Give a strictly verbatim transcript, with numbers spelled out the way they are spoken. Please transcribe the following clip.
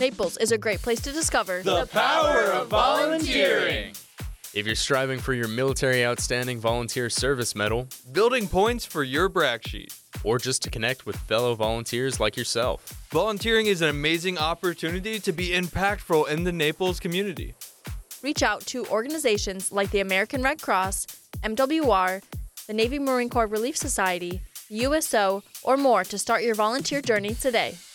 Naples is a great place to discover the power of volunteering. If you're striving for your Military Outstanding Volunteer Service Medal, building points for your brag sheet, or just to connect with fellow volunteers like yourself, volunteering is an amazing opportunity to be impactful in the Naples community. Reach out to organizations like the American Red Cross, M W R, the Navy Marine Corps Relief Society, U S O, or more to start your volunteer journey today.